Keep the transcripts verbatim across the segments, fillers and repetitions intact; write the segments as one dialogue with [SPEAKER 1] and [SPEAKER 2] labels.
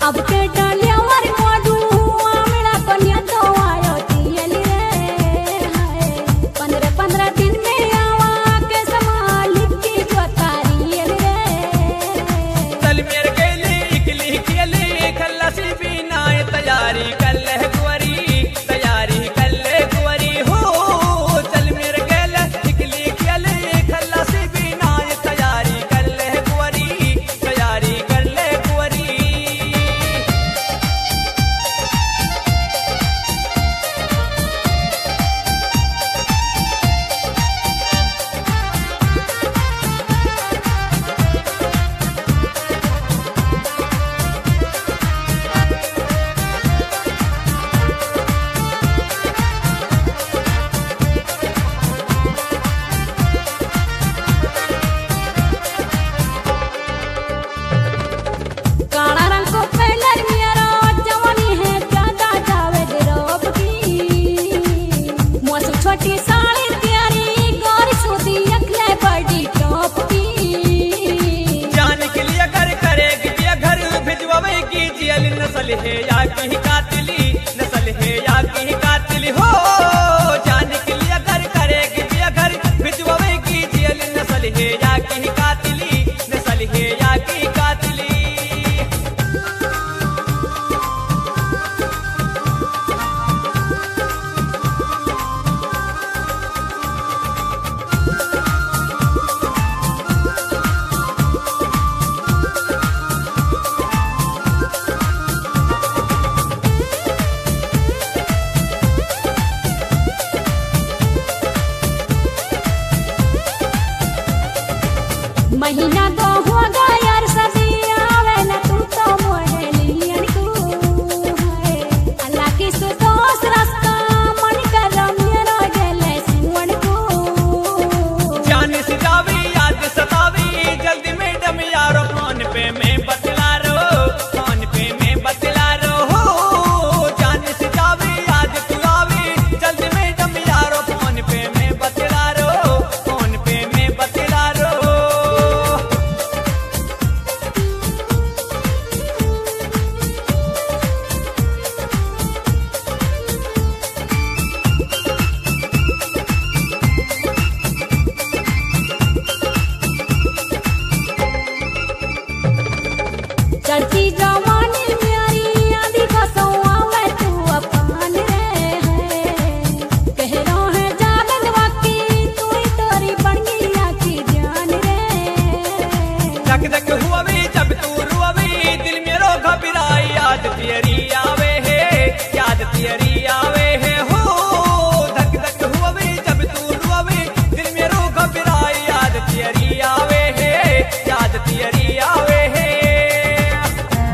[SPEAKER 1] अब के डालिया मारी मोडू आमड़ा कन्या तो आयो तियली रे हाय पंद्रह पंद्रह दिन में आवा के संभाल की जोतारी रे
[SPEAKER 2] चल मेरे गेले इकली केले खल्लासी बिना तैयारी कर ले कुंवरी तैयारी कर ले कुंवरी हो चल मेरे गेले इकली केले खल्लासी बिना तैयारी कर ले कुंवरी तैयारी कर ले कुंवरी
[SPEAKER 1] काला रंग को कलर मेरा जवानी है ज्यादा जावे रोप की मौसम छोटी साड़ी प्यारी गोरी सूती अखले बड़ी टॉप की
[SPEAKER 2] जान के लिए घर करेगी ये घर भिजवावे की जियल नस्ल है या की कातिली नस्ल है या की कातिली हो जान के लिए घर करेगी ये घर भिजवावे की जियल नस्ल है या की कातिली नस्ल है या की कातिली
[SPEAKER 1] महीना तो हो गया यार सदी आवे न तू तो मोहे लियन तू है अल्लाह की सुतोस रास्ता मन कर मेरा गेले सुवन को
[SPEAKER 2] जान से जावी याद सतावी जल्दी मैडम यारो फोन पे मैं बतला रो फोन पे मैं बतला रो हो जान से जावी याद तू आवी जल्दी मैडम यारो फोन पे मैं बतला रो फोन पे मैं बतला रो
[SPEAKER 1] चढ़ती जवानी मेरी आदि कसों आवे तू अपन रे है कह रो है जागन वाकी तू ही तोरी बन गया की जान रे
[SPEAKER 2] धक धक हुआ भी जब तू रुआ भी दिल में रो घबराई याद तेरी आवे है याद तेरी आवे है हो धक धक हुआ भी जब तू रुआ भी दिल में रो घबराई याद तेरी आवे है याद तेरी आवे है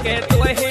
[SPEAKER 2] है तो है